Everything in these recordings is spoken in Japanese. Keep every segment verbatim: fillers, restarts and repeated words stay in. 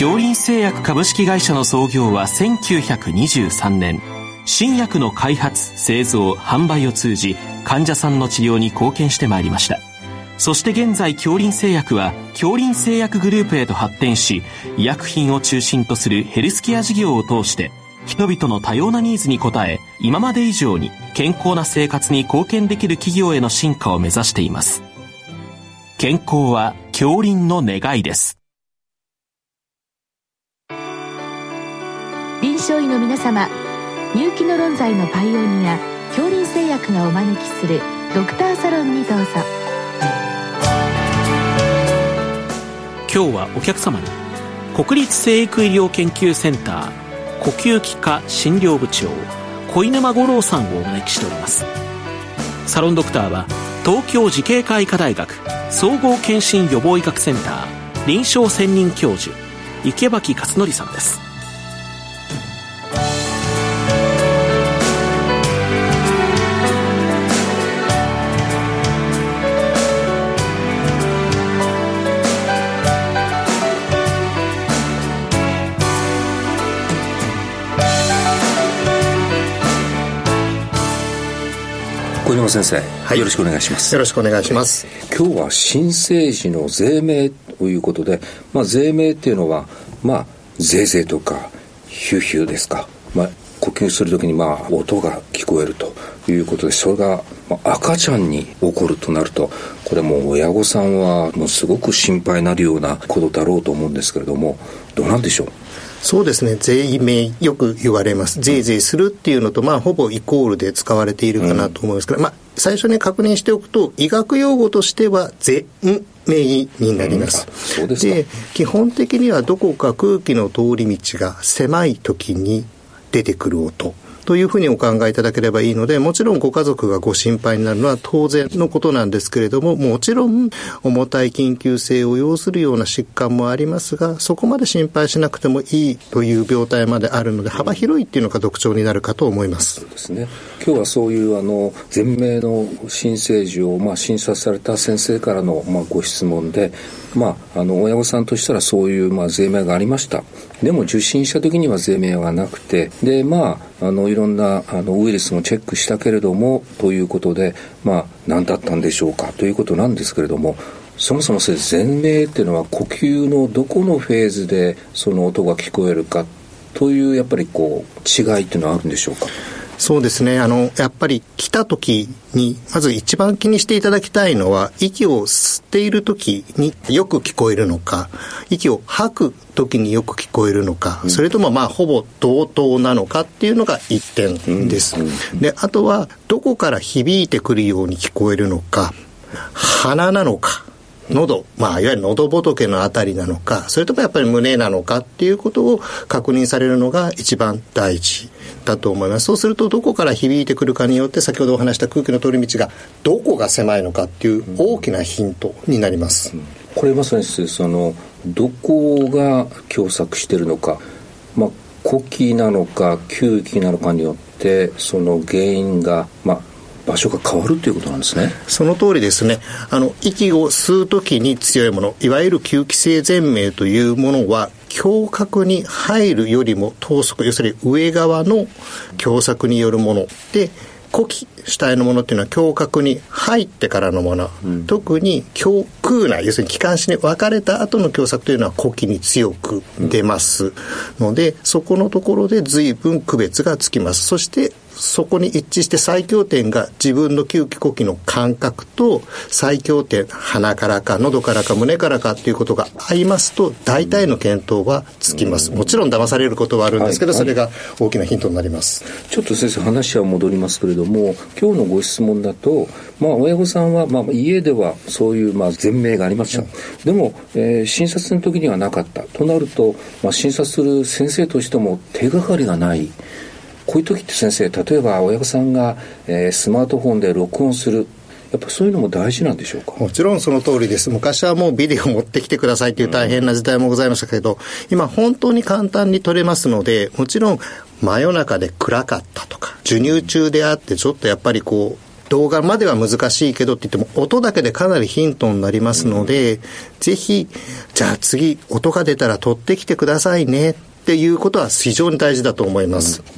京林製薬株式会社の創業はせんきゅうひゃくにじゅうさんねん。新薬の開発、製造、販売を通じ患者さんの治療に貢献してまいりました。そして現在京林製薬は京林製薬グループへと発展し、医薬品を中心とするヘルスケア事業を通して人々の多様なニーズに応え、今まで以上に健康な生活に貢献できる企業への進化を目指しています。健康は京林の願いです。 臨床医の皆様、入気の論剤のパイオニア京林製薬がお招きするドクターサロンにどうぞ。 今日はお客様に国立成育医療研究センター呼吸器科診療部長小沼五郎さんをお招きしております。サロンドクターは東京慈恵会医科大学総合健診予防医学センター臨床専任教授池脇勝則さんです。 小沼先生、はい、よろしくお願いします。 よろしくお願いします。 今日は新生児の税名ということで、まあ、税名っていうのは、まあ、ゼーゼーとかヒューヒューですか、まあ、呼吸するときにまあ音が聞こえるということで、それがまあ赤ちゃんに起こるとなると、これもう親御さんはもうすごく心配になるようなことだろうと思うんですけれども、どうなんでしょう。 そうですね、税名よく言われます。ゼーゼーするっていうのと、まあ、ほぼイコールで使われているかなと思いますけど、うん、まあ、最初に確認しておくと、医学用語としては税名になります。 うん、そうですか。 で、基本的にはどこか空気の通り道が狭い時に出てくる音というふうにお考えいただければいいので、もちろんご家族がご心配になるのは当然のことなんですけれども、もちろん重たい緊急性を要するような疾患もありますが、そこまで心配しなくてもいいという病態まであるので、幅広いっていうのが特徴になるかと思います。 そうですね。今日はそういうあの全名の新生児をまあ診察された先生からのまあご質問で、まあ、あの親御さんとしたらそういうまあ税名がありました。でも受診した時には税名がなくて、でまああのいろんなあのウイルスもチェックしたけれどもということで、まあ何だったんでしょうかということなんですけれども、そもそもそれ税名っていうのは呼吸のどこのフェーズでその音が聞こえるかというやっぱりこう違いっていうのはあるんでしょうか。 そうですね、あのやっぱり来た時にまず一番気にしていただきたいのは、息を吸っている時によく聞こえるのか、息を吐く時によく聞こえるのか、うん、それともまあほぼ同等なのかっていうのが一点です、うんうん、であとはどこから響いてくるように聞こえるのか、鼻なのか喉、まあ、いわゆる喉仏のあたりなのか、それともやっぱり胸なのかっていうことを確認されるのが一番大事だと思います。そうするとどこから響いてくるかによって、先ほどお話した空気の通り道がどこが狭いのかっていう大きなヒントになります、うんうん、 これまさにそのどこが狭窄しているのか、まあ、呼気なのか吸気なのかによってその原因がまあ場所が変わるということなんですね。 その通りですね。あの息を吸うときに強いもの、いわゆる吸気性全鳴というものは胸郭に入るよりも等速、要するに上側の狭窄によるもので、呼気主体のものっていうのは胸郭に入ってからのもの、うん、特に胸腔内、要するに気管支に分かれた後の狭窄というのは呼気に強く出ますので、うん、そこのところで随分区別がつきます。そしてそこに一致して最強点が自分の吸気呼気の感覚と最強点、鼻からか喉からか胸からかということが合いますと、大体の見当はつきます。もちろん騙されることはあるんですけど、はいはい、それが大きなヒントになります。 ちょっと先生話は戻りますけれども、今日のご質問だと、まあ、親御さんは、まあ、家ではそういうまあ全名がありました、うん、でも、えー、診察の時にはなかったとなると、まあ、診察する先生としても手がかりがない。こういう時って先生、例えば親御さんが、えー、スマートフォンで録音する、やっぱそういうのも大事なんでしょうか。 もちろんその通りです。昔はもうビデオ持ってきてくださいという大変な時代もございましたけど、うん、今本当に簡単に撮れますので、もちろん真夜中で暗かったとか授乳中であってちょっとやっぱりこう動画までは難しいけどって言っても音だけでかなりヒントになりますので、うん、ぜひじゃあ次音が出たら取ってきてくださいねっていうことは非常に大事だと思います、うん、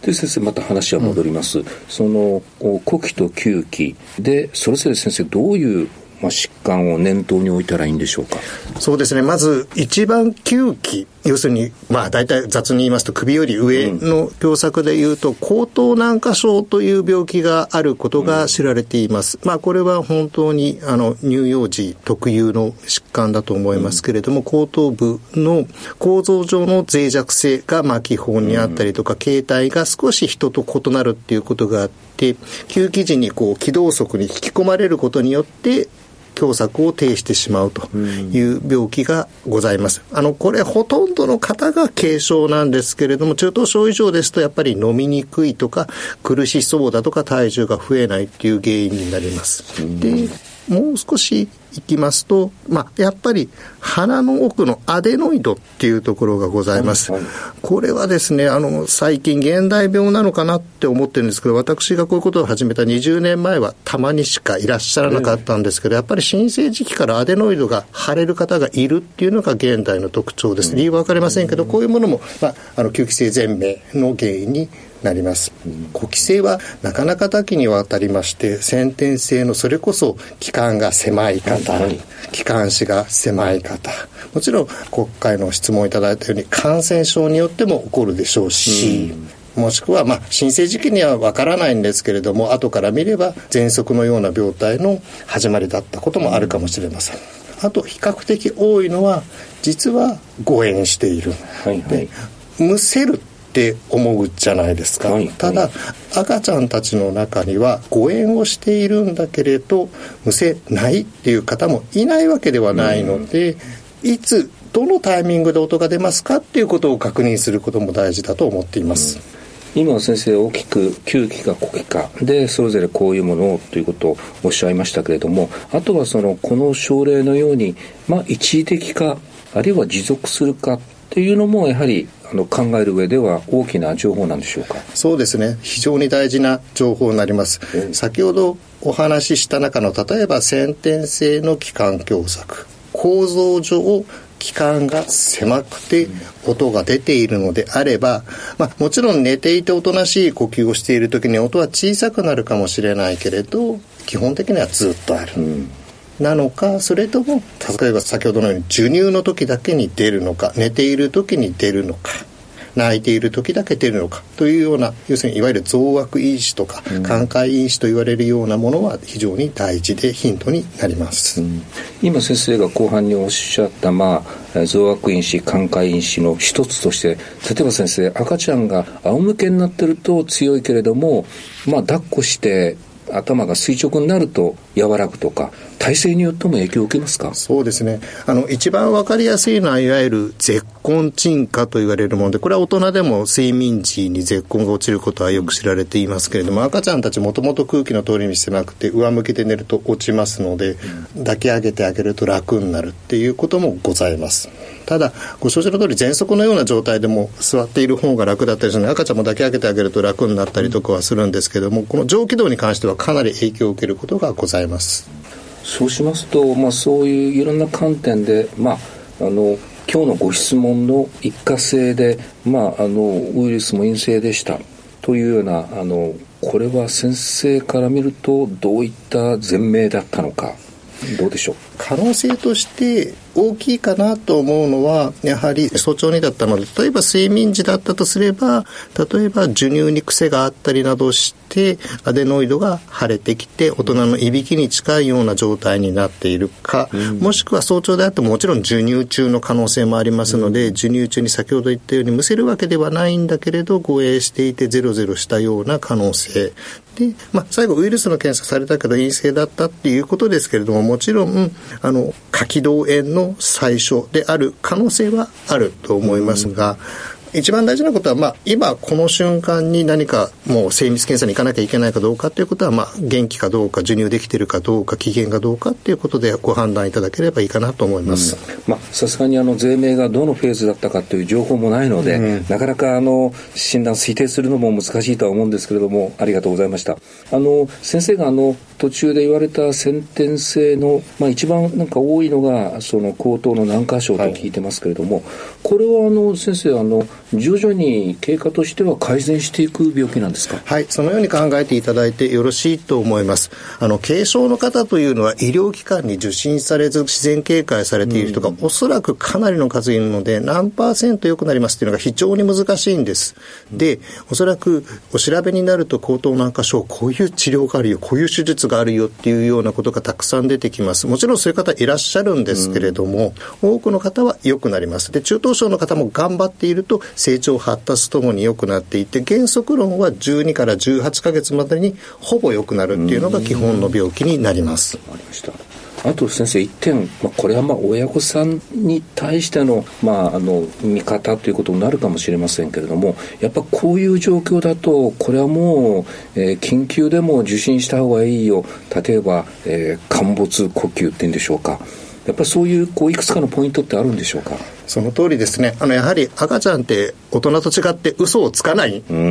で先生また話は戻ります、うん、その後期と休期でそれぞれ先生どういうまあ、疾患を念頭に置いたらいいんでしょうか。 そうですね、まず一番休期、要するにまあ大体雑に言いますと首より上の狭窄でいうと、うん、後頭軟化症という病気があることが知られています、うん、まあこれは本当にあの乳幼児特有の疾患だと思いますけれども、うん、後頭部の構造上の脆弱性がまあ基本にあったりとか、うん、形態が少し人と異なるっていうことがあって、休期時にこう気動側に引き込まれることによって狭窄を呈してしまうという病気がございます。あのこれほとんどの方が軽症なんですけれども、中等症以上ですとやっぱり飲みにくいとか苦しそうだとか体重が増えないっていう原因になります。でもう少しいきますと、まあ、やっぱり鼻の奥のアデノイドっていうところがございます、はいはい、これはですねあの最近現代病なのかなって思ってるんですけど、私がこういうことを始めたにじゅうねんまえはたまにしかいらっしゃらなかったんですけど、やっぱり新生児期からアデノイドが腫れる方がいるっていうのが現代の特徴です。理由は分かりませんけど、こういうものも、まあ、あの休期性全明の原因になります。呼気性はなかなか多岐にわたりまして、先天性のそれこそ気管が狭い方、はい、気管支が狭い方、もちろん国会の質問いただいたように感染症によっても起こるでしょうし、うん、もしくはまあ新生時期にはわからないんですけれども、後から見れば喘息のような病態の始まりだったこともあるかもしれません。あと比較的多いのは実は誤嚥している、はいはい、でむせるって思うじゃないですか、はいはい、ただ赤ちゃんたちの中には誤嚥をしているんだけれどむせないっていう方もいないわけではないので、うん、いつどのタイミングで音が出ますかっていうことを確認することも大事だと思っています、 うん、今先生大きく休期か呼気かでそれぞれこういうものをということをおっしゃいましたけれども、あとはそのこの症例のように、まあ、一時的かあるいは持続するかっていうのもやはりあの考える上では大きな情報なんでしょうか。 そうですね、非常に大事な情報になります、うん、先ほどお話しした中の例えば先天性の気管狭窄、構造上気管が狭くて音が出ているのであれば、まあ、もちろん寝ていておとなしい呼吸をしている時に音は小さくなるかもしれないけれど基本的にはずっとある、うんなのか、それとも例えば先ほどのように授乳の時だけに出るのか、寝ている時に出るのか、泣いている時だけ出るのかというような、要するにいわゆる増悪因子とか寛解因子と言われるようなものは非常に大事でヒントになります、うん、 今先生が後半におっしゃった、まあ、増悪因子寛解因子の一つとして、例えば先生赤ちゃんが仰向けになってると強いけれども、まあ、抱っこして頭が垂直になると和らぐとか、体勢によっても影響を受けますか。 そうですね、あの一番わかりやすいのはいわゆる絶根沈下と言われるもので、これは大人でも睡眠時に絶根が落ちることはよく知られていますけれども、赤ちゃんたちもともと空気の通り道狭くて上向きで寝ると落ちますので、抱き上げてあげると楽になるっていうこともございます。ただご承知の通り喘息のような状態でも座っている方が楽だったりするので、赤ちゃんも抱き上げてあげると楽になったりとかはするんですけども、この上気道に関してはかなり影響を受けることがございます。 そうしますと、まあ、そういういろんな観点で、まあ、あの今日のご質問の一過性で、まあ、あのウイルスも陰性でしたというような、あのこれは先生から見るとどういった全明だったのか、どうでしょう。 可能性として大きいかなと思うのは、やはり早朝にだったので、例えば睡眠時だったとすれば、例えば授乳に癖があったりなどしてアデノイドが腫れてきて大人のいびきに近いような状態になっているか、うん、もしくは早朝であってももちろん授乳中の可能性もありますので、うん、授乳中に先ほど言ったようにむせるわけではないんだけれど誤嚥していてゼロゼロしたような可能性で、まあ、最後ウイルスの検査されたけど陰性だったっていうことですけれども、もちろんあの下気道炎の最初である可能性はあると思いますが、 一番大事なことは、まあ、今この瞬間に何かもう精密検査に行かなきゃいけないかどうかということは、まあ、元気かどうか、授乳できているかどうか、機嫌がどうかということでご判断いただければいいかなと思います。 まあ、さすがにあの税名がどのフェーズだったかという情報もないので、うん、なかなかあの診断推定するのも難しいとは思うんですけれども、ありがとうございました。あの先生があの途中で言われた先天性の、まあ、一番なんか多いのがその後頭の軟化症と聞いてますけれども、はい、これはあの先生あの徐々に経過としては改善していく病気なんですか？ はい、そのように考えていただいてよろしいと思います。あの軽症の方というのは医療機関に受診されず自然経過されている人がおそらくかなりの数いるので、何パーセント良くなりますというのが非常に難しいんです。で、おそらくお調べになると後頭軟化症、こういう治療があるよ、こういう手術があるよっていうようなことがたくさん出てきます。もちろんそういう方いらっしゃるんですけれども、多くの方は良くなります。で、中等症の方も頑張っていると成長発達ともに良くなっていて、原則論はじゅうにからじゅうはちかげつまでにほぼ良くなるっていうのが基本の病気になります。 わかりました。あと先生一点、まあ、これはまあ親御さんに対しての、まあ、あの見方ということになるかもしれませんけれども、やっぱこういう状況だとこれはもう、えー、緊急でも受診した方がいいよ。例えば、えー、陥没呼吸っていうんでしょうか。やっぱりそういう、こういくつかのポイントってあるんでしょうか？ その通りですね。あのやはり赤ちゃんって大人と違って嘘をつかない、うん、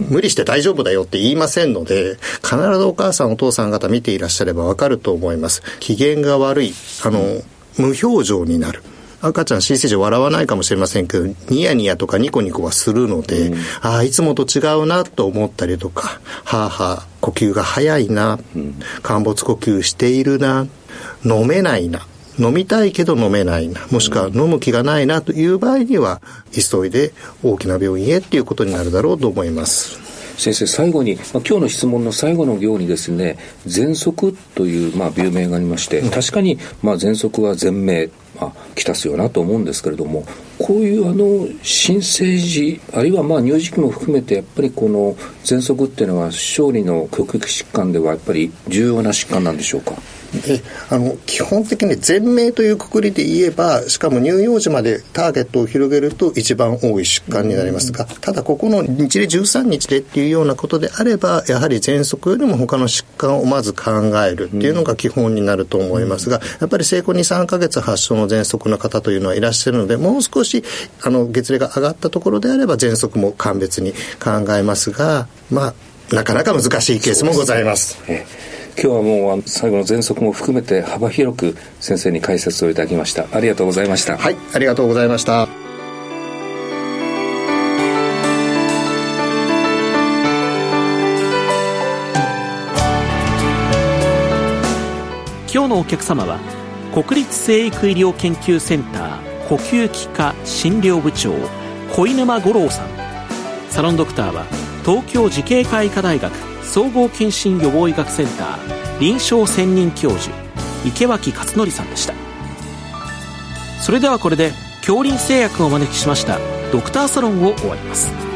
無理して大丈夫だよって言いませんので、必ずお母さんお父さん方見ていらっしゃればわかると思います。機嫌が悪い、あの、うん、無表情になる。赤ちゃん新生児笑わないかもしれませんけど、ニヤニヤとかニコニコはするので、うん、ああいつもと違うなと思ったりとか、はあはあ呼吸が早いな、うん、陥没呼吸しているな、飲めないな、飲みたいけど飲めないな、もしくは飲む気がないなという場合には、急いで大きな病院へっていうことになるだろうと思います。 先生、最後に、まあ、今日の質問の最後の行にですね、喘息という、まあ、病名がありまして、確かに、まあ、喘息は全名、まあ、きたすよなと思うんですけれども、こういうあの新生児あるいはまあ乳児期も含めてやっぱりこの喘息っていうのは小児の呼吸器疾患ではやっぱり重要な疾患なんでしょうか？ であの基本的に全名というくくりで言えば、しかも乳幼児までターゲットを広げると一番多い疾患になりますが、ただここの日でじゅうさんにちでっていうようなことであれば、やはり喘息よりも他の疾患をまず考えるっていうのが基本になると思いますが、やっぱり生後 にさんかげつ発症の喘息の方というのはいらっしゃるので、もう少しあの月齢が上がったところであれば喘息も鑑別に考えますが、まあなかなか難しいケースもございます。 今日はもう最後の喘息も含めて幅広く先生に解説をいただきました。ありがとうございました。 はい、ありがとうございました。 今日のお客様は国立成育医療研究センター呼吸器科診療部長小沼五郎さん。サロンドクターは東京慈恵会医科大学総合健診予防医学センター臨床専任教授池脇勝則さんでした。それではこれで杏林製薬をお招きしましたドクターサロンを終わります。